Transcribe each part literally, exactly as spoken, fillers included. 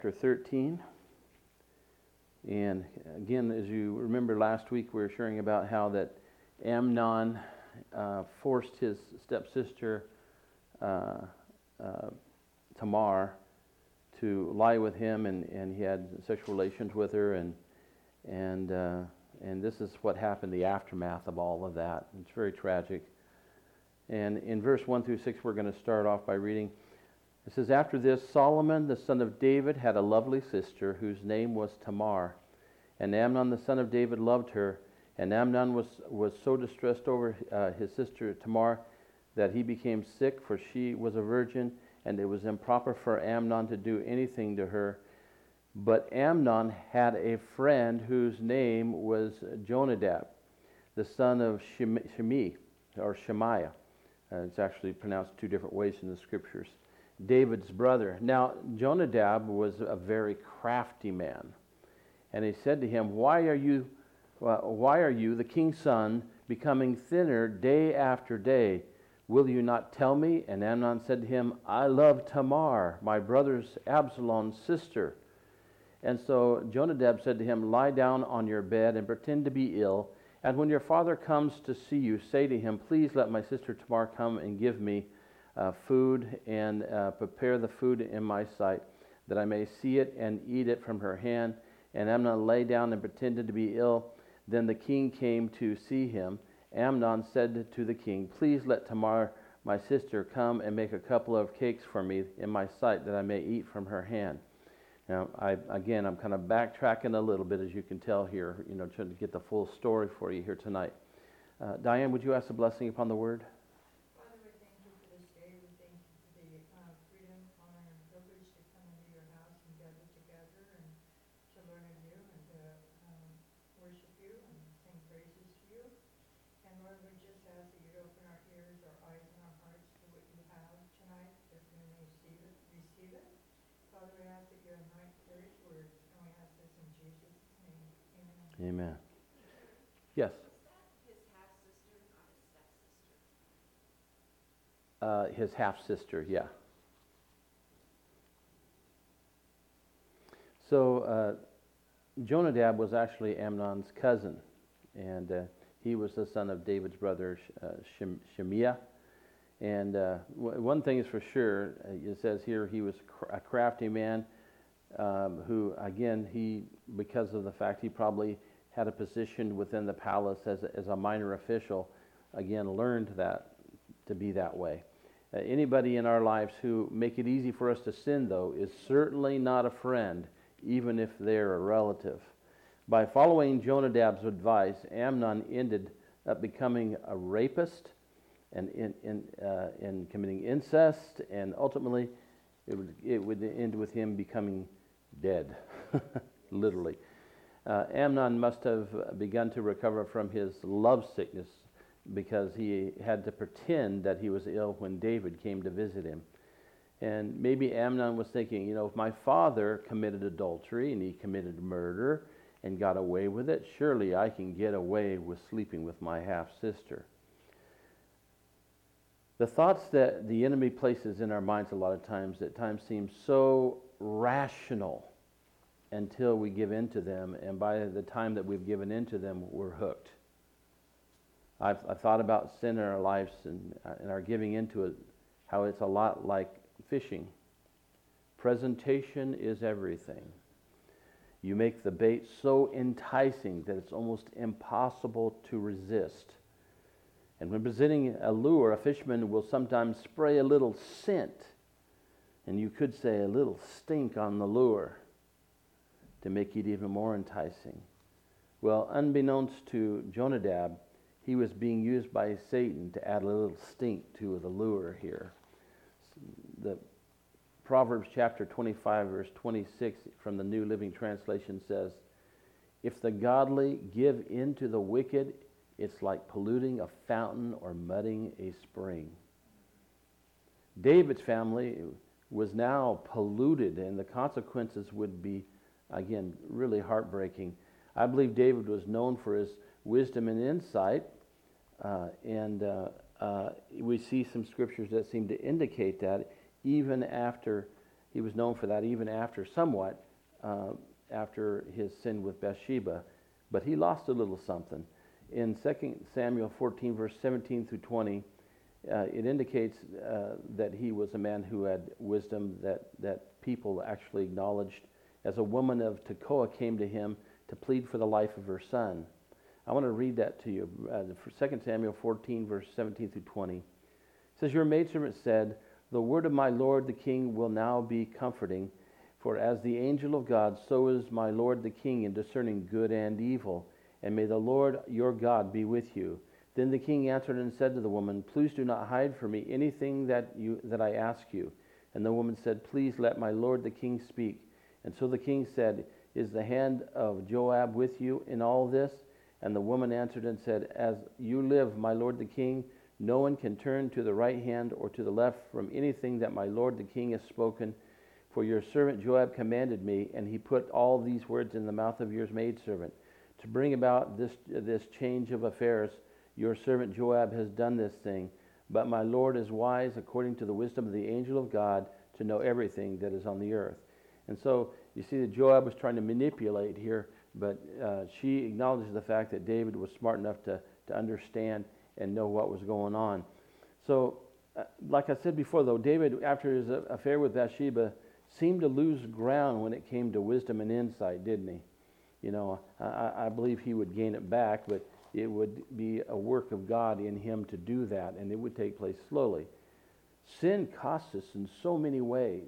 Chapter thirteen. And again, as you remember last week, we were sharing about how that Amnon uh, forced his stepsister uh, uh, Tamar to lie with him, and, and he had sexual relations with her, and and uh, and this is what happened, the aftermath of all of that. It's very tragic. And in verse one through six, we're going to start off by reading. It says, "After this, Solomon, the son of David, had a lovely sister whose name was Tamar. And Amnon, the son of David, loved her. And Amnon was, was so distressed over uh, his sister Tamar that he became sick, for she was a virgin, and it was improper for Amnon to do anything to her. But Amnon had a friend whose name was Jonadab, the son of Shimei, or Shemaiah. Uh, it's actually pronounced two different ways in the scriptures. David's brother. Now, Jonadab was a very crafty man. And he said to him, Why are you, uh, why are you, the king's son, becoming thinner day after day? Will you not tell me? And Amnon said to him, I love Tamar, my brother's Absalom's sister. And so Jonadab said to him, Lie down on your bed and pretend to be ill. And when your father comes to see you, say to him, Please let my sister Tamar come and give me Uh, food and uh, prepare the food in my sight, that I may see it and eat it from her hand. And Amnon lay down and pretended to be ill. Then the king came to see him. Amnon said to the king, Please let Tamar, my sister, come and make a couple of cakes for me in my sight, that I may eat from her hand. Now, I, again, I'm kind of backtracking a little bit, as you can tell here, you know, trying to get the full story for you here tonight. Uh, Diane, would you ask a blessing upon the word? Amen. Yes. His half-sister, not his stepsister? Uh, his half-sister, yeah. So uh, Jonadab was actually Amnon's cousin, and uh, he was the son of David's brother uh, Shem- Shemaiah. And uh, w- one thing is for sure, uh, it says here he was cr- a crafty man um, who, again, he, because of the fact he probably had a position within the palace as a, as a minor official, again, learned that to be that way. Uh, anybody in our lives who make it easy for us to sin, though, is certainly not a friend, even if they're a relative. By following Jonadab's advice, Amnon ended up becoming a rapist and in, in, uh, in committing incest, and ultimately it would, it would end with him becoming dead, literally. Uh, Amnon must have begun to recover from his love sickness, because he had to pretend that he was ill when David came to visit him. And maybe Amnon was thinking, you know, if my father committed adultery and he committed murder and got away with it, surely I can get away with sleeping with my half-sister. The thoughts that the enemy places in our minds a lot of times at times seem so rational until we give in to them, and by the time that we've given in to them, we're hooked. I've, I've thought about sin in our lives and, uh, and our giving into it, how it's a lot like fishing. Presentation is everything. You make the bait so enticing that it's almost impossible to resist. And when presenting a lure, a fisherman will sometimes spray a little scent, and you could say a little stink on the lure, to make it even more enticing. Well, unbeknownst to Jonadab, he was being used by Satan to add a little stink to the lure here. The Proverbs chapter twenty-five, verse twenty-six from the New Living Translation says, If the godly give in to the wicked, it's like polluting a fountain or mudding a spring. David's family was now polluted, and the consequences would be, again, really heartbreaking. I believe David was known for his wisdom and insight, uh, and uh, uh, we see some scriptures that seem to indicate that even after He was known for that even after somewhat, uh, after his sin with Bathsheba. But he lost a little something. In Second Samuel fourteen, verse seventeen through twenty, uh, it indicates uh, that he was a man who had wisdom that, that people actually acknowledged. As a woman of Tekoa came to him to plead for the life of her son. I want to read that to you. Uh, Second Samuel fourteen, verse seventeen through twenty. It says, Your maidservant said, The word of my lord the king will now be comforting, for as the angel of God, so is my lord the king in discerning good and evil. And may the Lord your God be with you. Then the king answered and said to the woman, Please do not hide from me anything that you that I ask you. And the woman said, Please let my lord the king speak. And so the king said, Is the hand of Joab with you in all this? And the woman answered and said, As you live, my lord the king, no one can turn to the right hand or to the left from anything that my lord the king has spoken. For your servant Joab commanded me, and he put all these words in the mouth of your maidservant. To bring about this, this change of affairs, your servant Joab has done this thing. But my Lord is wise according to the wisdom of the angel of God to know everything that is on the earth. And so you see that Joab was trying to manipulate here, but uh, she acknowledges the fact that David was smart enough to, to understand and know what was going on. So, uh, like I said before, though, David, after his affair with Bathsheba, seemed to lose ground when it came to wisdom and insight, didn't he? You know, I, I believe he would gain it back, but it would be a work of God in him to do that, and it would take place slowly. Sin costs us in so many ways.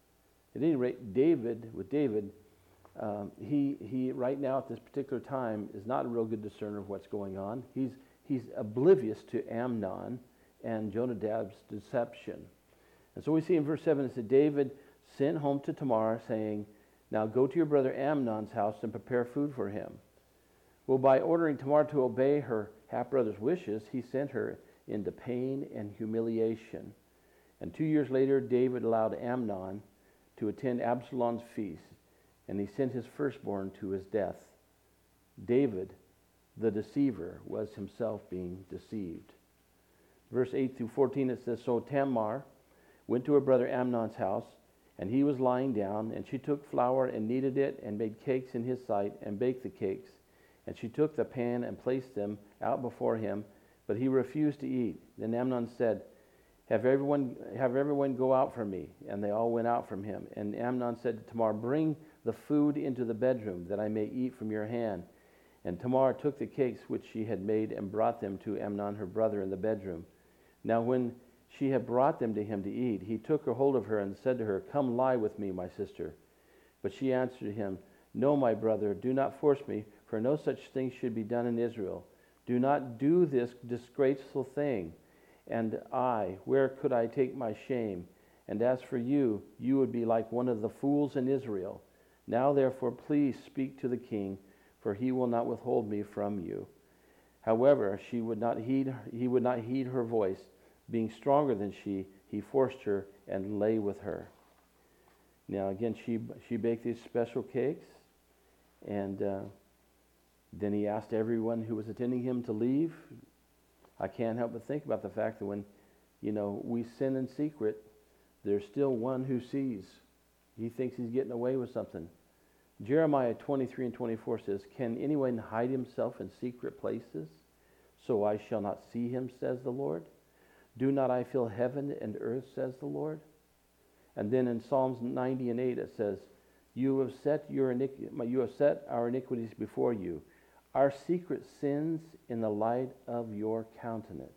At any rate, David, with David, um, he he right now at this particular time is not a real good discerner of what's going on. He's he's oblivious to Amnon and Jonadab's deception. And so we see in verse seven, it said, David sent home to Tamar, saying, Now go to your brother Amnon's house and prepare food for him. Well, by ordering Tamar to obey her half-brother's wishes, he sent her into pain and humiliation. And two years later, David allowed Amnon to attend Absalom's feast, and he sent his firstborn to his death. David, the deceiver, was himself being deceived. Verse eight through fourteen, it says, So Tamar went to her brother Amnon's house, and he was lying down, and she took flour and kneaded it, and made cakes in his sight, and baked the cakes. And she took the pan and placed them out before him, but he refused to eat. Then Amnon said, Have everyone have everyone go out from me. And they all went out from him. And Amnon said to Tamar, Bring the food into the bedroom, that I may eat from your hand. And Tamar took the cakes which she had made and brought them to Amnon her brother in the bedroom. Now when she had brought them to him to eat, he took a hold of her and said to her, Come lie with me, my sister. But she answered him, No, my brother, do not force me, for no such thing should be done in Israel. Do not do this disgraceful thing. And I, where could I take my shame? And as for you, you would be like one of the fools in Israel. Now therefore please speak to the king, for he will not withhold me from you. However, she would not heed, he would not heed her voice. Being stronger than she, he forced her and lay with her. Now again, she she baked these special cakes, and uh, then he asked everyone who was attending him to leave. I can't help but think about the fact that when, you know, we sin in secret, there's still one who sees. He thinks he's getting away with something. Jeremiah twenty-three and twenty-four says, Can anyone hide himself in secret places, so I shall not see him, says the Lord? Do not I fill heaven and earth, says the Lord? And then in Psalms ninety and eight it says, You have set your iniqu- you have set our iniquities before you, our secret sins in the light of your countenance.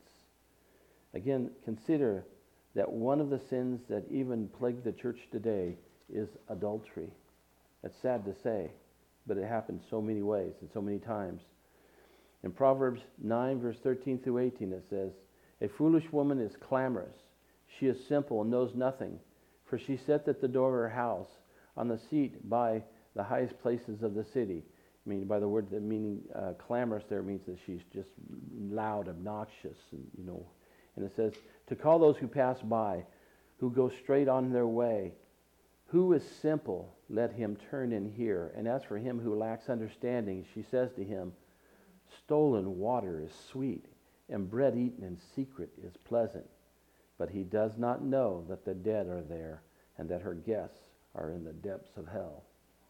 Again, consider that one of the sins that even plague the church today is adultery. That's sad to say, but it happens so many ways and so many times. In Proverbs nine, verse thirteen through eighteen, it says, A foolish woman is clamorous. She is simple and knows nothing. For she sat at the door of her house, on the seat by the highest places of the city. I mean, by the word, the meaning uh, clamorous there means that she's just loud, obnoxious, and you know. And it says, to call those who pass by, who go straight on their way. Who is simple, let him turn in here. And as for him who lacks understanding, she says to him, Stolen water is sweet, and bread eaten in secret is pleasant. But he does not know that the dead are there, and that her guests are in the depths of hell.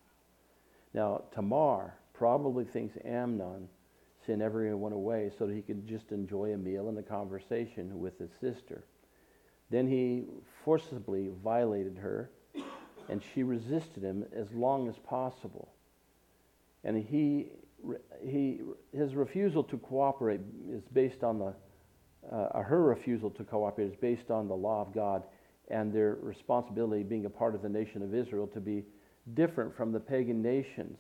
Now, Tamar probably thinks Amnon sent everyone away so that he could just enjoy a meal and a conversation with his sister. Then he forcibly violated her, and she resisted him as long as possible. And he, he, his refusal to cooperate is based on the, uh, her refusal to cooperate is based on the law of God and their responsibility being a part of the nation of Israel to be different from the pagan nations.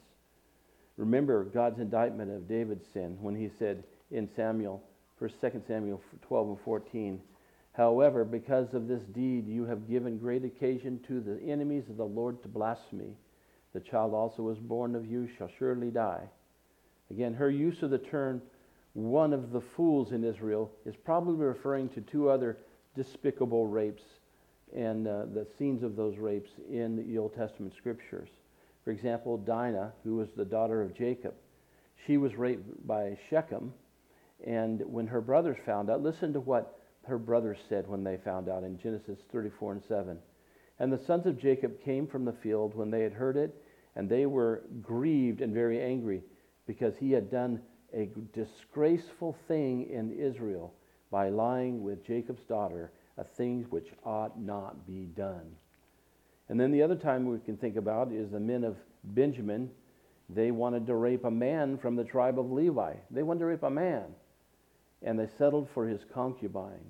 Remember God's indictment of David's sin when he said in Samuel, First, Second Samuel twelve and fourteen, however, because of this deed you have given great occasion to the enemies of the Lord to blaspheme. The child also was born of you shall surely die. Again, her use of the term one of the fools in Israel is probably referring to two other despicable rapes and uh, the scenes of those rapes in the Old Testament scriptures. For example, Dinah, who was the daughter of Jacob, she was raped by Shechem, and when her brothers found out, listen to what her brothers said when they found out in Genesis thirty-four and seven. And the sons of Jacob came from the field when they had heard it, and they were grieved and very angry, because he had done a disgraceful thing in Israel by lying with Jacob's daughter, a thing which ought not be done. And then the other time we can think about is the men of Benjamin. They wanted to rape a man from the tribe of Levi. They wanted to rape a man. And they settled for his concubine.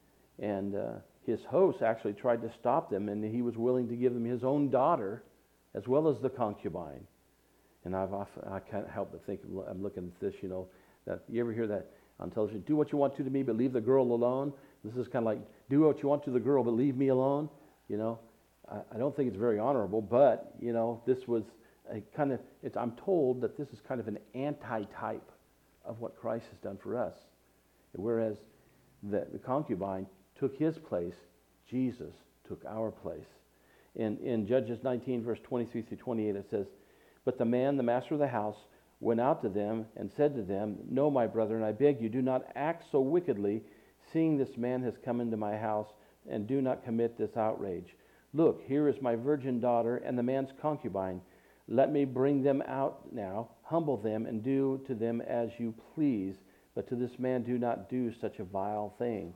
And uh, his host actually tried to stop them, and he was willing to give them his own daughter as well as the concubine. And I've often, I can't help but think, I'm looking at this, you know, that you ever hear that on television, do what you want to to me, but leave the girl alone? This is kind of like, do what you want to the girl, but leave me alone, you know? I, I don't think it's very honorable, but, you know, this was a kind of, it's, I'm told that this is kind of an anti-type of what Christ has done for us. Whereas the, the concubine took his place, Jesus took our place. In, in Judges nineteen, verse twenty-three through twenty-eight, it says, but the man, the master of the house, went out to them and said to them, no, my brethren, I beg you, do not act so wickedly, seeing this man has come into my house, and do not commit this outrage. Look, here is my virgin daughter and the man's concubine. Let me bring them out now, humble them, and do to them as you please. But to this man do not do such a vile thing.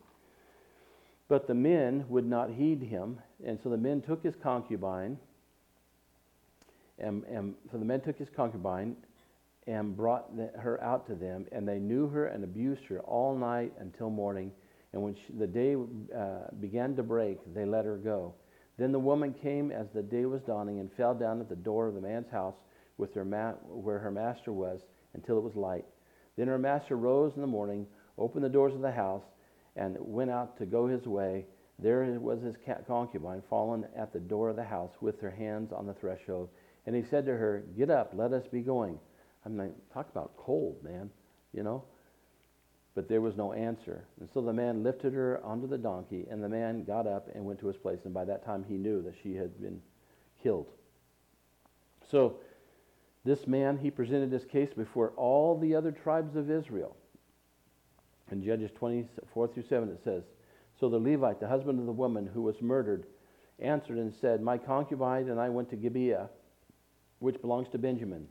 But the men would not heed him, and so the men took his concubine, and, and so the men took his concubine and brought the, her out to them, and they knew her and abused her all night until morning. And when she, the day uh, began to break, they let her go. Then the woman came as the day was dawning and fell down at the door of the man's house with her ma- where her master was until it was light. Then her master rose in the morning, opened the doors of the house, and went out to go his way. There was his concubine fallen at the door of the house with her hands on the threshold. And he said to her, get up, let us be going. I'm like, talk about cold, man, you know. But there was no answer. And so the man lifted her onto the donkey, and the man got up and went to his place. And by that time he knew that she had been killed. So this man, he presented his case before all the other tribes of Israel. In Judges twenty-four through seven it says, so the Levite, the husband of the woman who was murdered, answered and said, my concubine and I went to Gibeah, which belongs to Benjamin,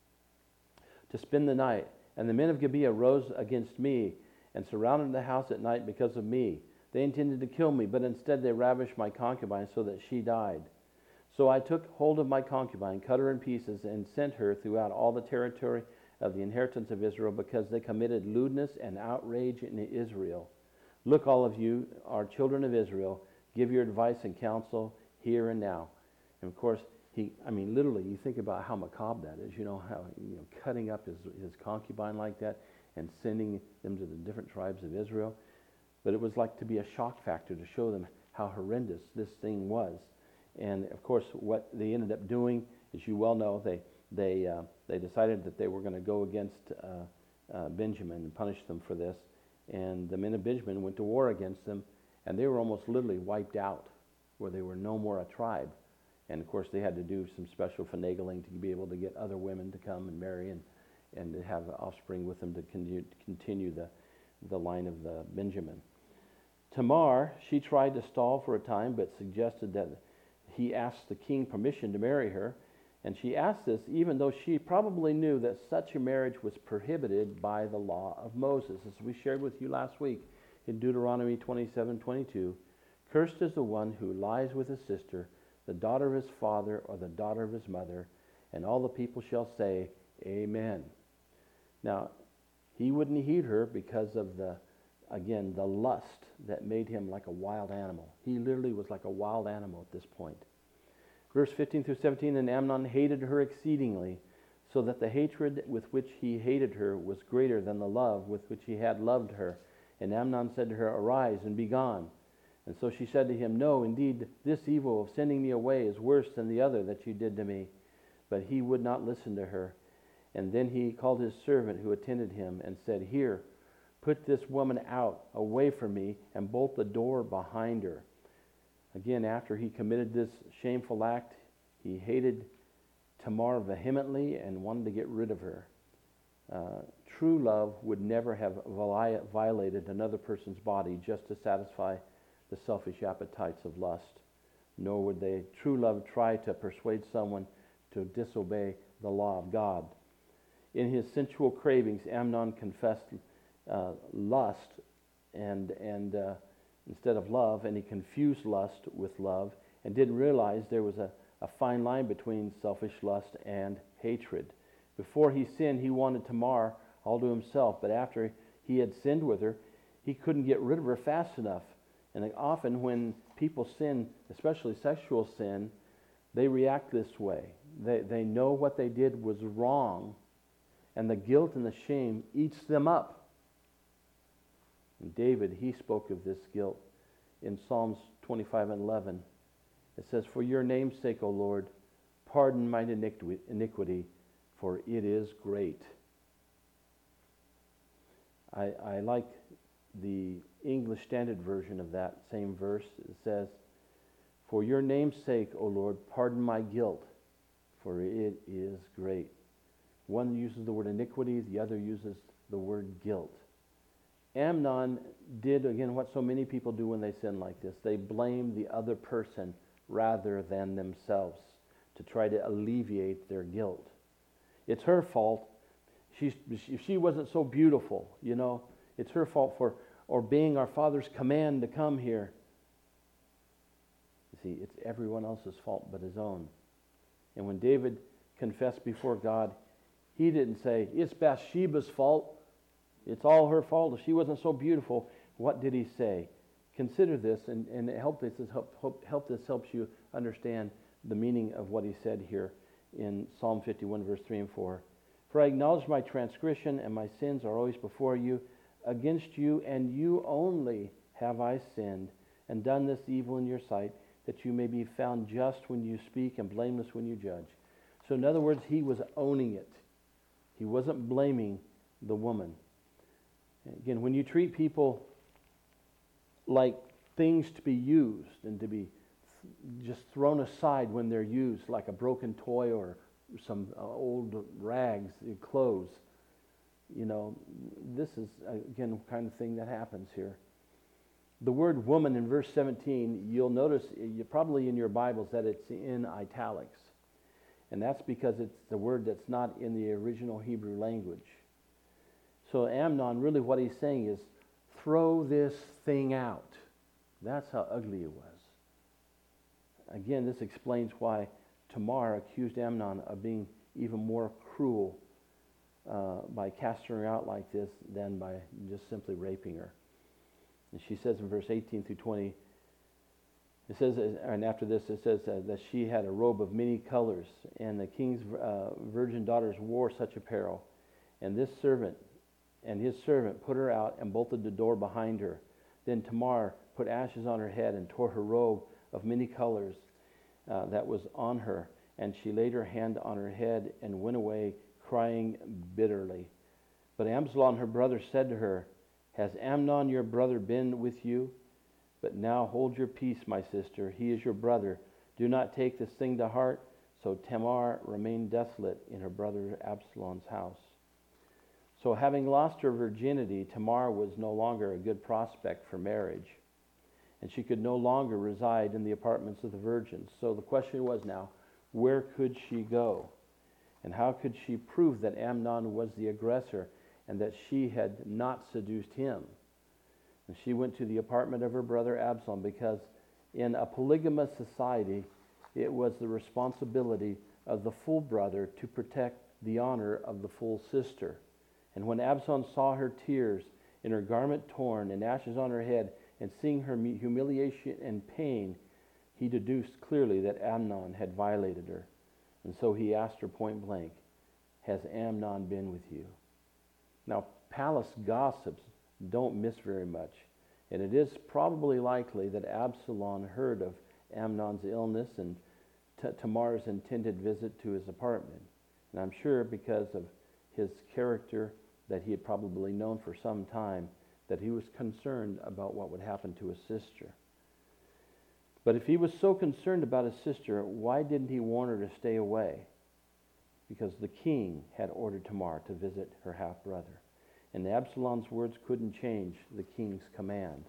to spend the night. And the men of Gibeah rose against me and surrounded the house at night because of me. They intended to kill me, but instead they ravished my concubine so that she died. So I took hold of my concubine, cut her in pieces, and sent her throughout all the territory of the inheritance of Israel, because they committed lewdness and outrage in Israel. Look, all of you are children of Israel. Give your advice and counsel here and now. And of course, he, I mean, literally, you think about how macabre that is, you know, how, you know, cutting up his, his concubine like that and sending them to the different tribes of Israel. But it was like to be a shock factor to show them how horrendous this thing was. And of course, what they ended up doing, as you well know, they they uh, they decided that they were going to go against uh, uh, Benjamin and punish them for this. And the men of Benjamin went to war against them, and they were almost literally wiped out, where they were no more a tribe. And of course, they had to do some special finagling to be able to get other women to come and marry and and to have offspring with them to continue, continue the the line of the Benjamin. Tamar, she tried to stall for a time, but suggested that he asked the king permission to marry her. And she asked this even though she probably knew that such a marriage was prohibited by the law of Moses. As we shared with you last week in Deuteronomy twenty-seven twenty-two, cursed is the one who lies with his sister, the daughter of his father or the daughter of his mother, and all the people shall say, Amen. Now, he wouldn't heed her because of the, again, the lust that made him like a wild animal. He literally was like a wild animal at this point. Verse fifteen through seventeen, and Amnon hated her exceedingly, so that the hatred with which he hated her was greater than the love with which he had loved her. And Amnon said to her, Arise and be gone. And so she said to him, No, indeed, this evil of sending me away is worse than the other that you did to me. But he would not listen to her. And then he called his servant who attended him and said, Here, put this woman out, away from me, and bolt the door behind her. Again, after he committed this shameful act, he hated Tamar vehemently and wanted to get rid of her. Uh, true love would never have violated another person's body just to satisfy the selfish appetites of lust. Nor would they, true love, try to persuade someone to disobey the law of God. In his sensual cravings, Amnon confessed uh, lust and and uh, instead of love, and he confused lust with love and didn't realize there was a, a fine line between selfish lust and hatred. Before he sinned, he wanted Tamar all to himself, but after he had sinned with her, he couldn't get rid of her fast enough. And often when people sin, especially sexual sin, they react this way. They, they know what they did was wrong, and the guilt and the shame eats them up. And David, he spoke of this guilt in Psalms twenty-five and eleven. It says, For your name's sake, O Lord, pardon mine iniquity, for it is great. I, I like the English Standard Version of that same verse. It says, For your name's sake, O Lord, pardon my guilt, for it is great. One uses the word iniquity, the other uses the word guilt. Amnon did, again, what so many people do when they sin like this. They blame the other person rather than themselves to try to alleviate their guilt. It's her fault. She's, if she wasn't so beautiful, you know, it's her fault for obeying our Father's command to come here. You see, it's everyone else's fault but his own. And when David confessed before God, he didn't say, it's Bathsheba's fault. It's all her fault. If she wasn't so beautiful, what did he say? Consider this, and, and help this help, help, help this helps you understand the meaning of what he said here in Psalm fifty-one, verse three and four. For I acknowledge my transgression, and my sins are always before you. Against you and you only have I sinned, and done this evil in your sight, that you may be found just when you speak and blameless when you judge. So in other words, he was owning it. He wasn't blaming the woman. Again, when you treat people like things to be used and to be just thrown aside when they're used, like a broken toy or some uh, old rags, clothes, you know, this is, again, the kind of thing that happens here. The word woman in verse seventeen, you'll notice you probably in your Bibles that it's in italics. And that's because it's the word that's not in the original Hebrew language. So Amnon, really what he's saying is, throw this thing out. That's how ugly it was. Again, this explains why Tamar accused Amnon of being even more cruel uh, by casting her out like this than by just simply raping her. And she says in verse eighteen through twenty, it says, and after this it says uh, that she had a robe of many colors, and the king's uh, virgin daughters wore such apparel. And this servant and his servant put her out and bolted the door behind her. Then Tamar put ashes on her head and tore her robe of many colors uh, that was on her. And she laid her hand on her head and went away crying bitterly. But Absalom, her brother, said to her, Has Amnon your brother been with you? But now hold your peace, my sister. He is your brother. Do not take this thing to heart. So Tamar remained desolate in her brother Absalom's house. So having lost her virginity, Tamar was no longer a good prospect for marriage. and she could no longer reside in the apartments of the virgins. So the question was now, where could she go? And how could she prove that Amnon was the aggressor and that she had not seduced him? And she went to the apartment of her brother Absalom, because in a polygamous society, it was the responsibility of the full brother to protect the honor of the full sister. And when Absalom saw her tears and her garment torn and ashes on her head, and seeing her humiliation and pain, he deduced clearly that Amnon had violated her. And so he asked her point blank, "Has Amnon been with you?" Now, palace gossips don't miss very much, and it is probably likely that Absalom heard of Amnon's illness and T- Tamar's intended visit to his apartment. And I'm sure because of his character that he had probably known for some time, that he was concerned about what would happen to his sister. But if he was so concerned about his sister, why didn't he warn her to stay away? Because the king had ordered Tamar to visit her half-brother. And Absalom's words couldn't change the king's command.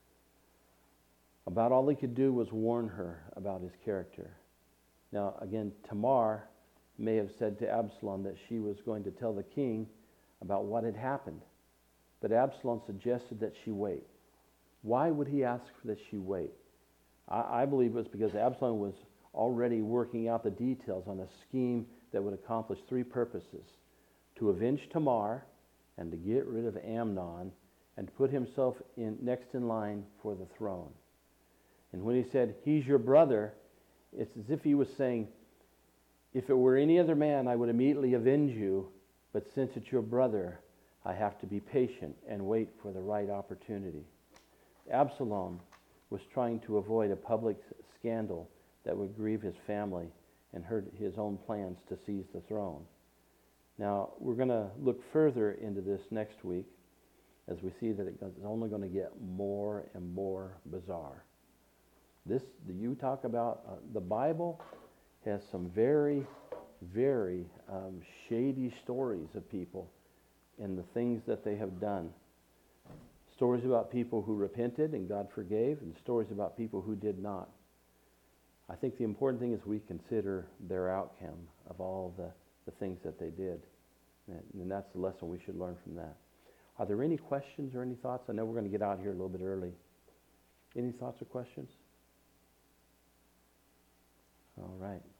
About all he could do was warn her about his character. Now, again, Tamar may have said to Absalom that she was going to tell the king about what had happened. But Absalom suggested that she wait. Why would he ask that she wait? I, I believe it was because Absalom was already working out the details on a scheme that would accomplish three purposes: to avenge Tamar, and to get rid of Amnon, and to put himself in next in line for the throne. And when he said, "He's your brother," it's as if he was saying, if it were any other man, I would immediately avenge you, but since it's your brother, I have to be patient and wait for the right opportunity. Absalom was trying to avoid a public scandal that would grieve his family and hurt his own plans to seize the throne. Now, we're going to look further into this next week as we see that it's only going to get more and more bizarre. This, you talk about, uh, the Bible has some very, very um, shady stories of people and the things that they have done. Stories about people who repented and God forgave, and stories about people who did not. I think the important thing is we consider their outcome of all the, the things that they did. And, and that's the lesson we should learn from that. Are there any questions or any thoughts? I know we're going to get out here a little bit early. Any thoughts or questions? All right.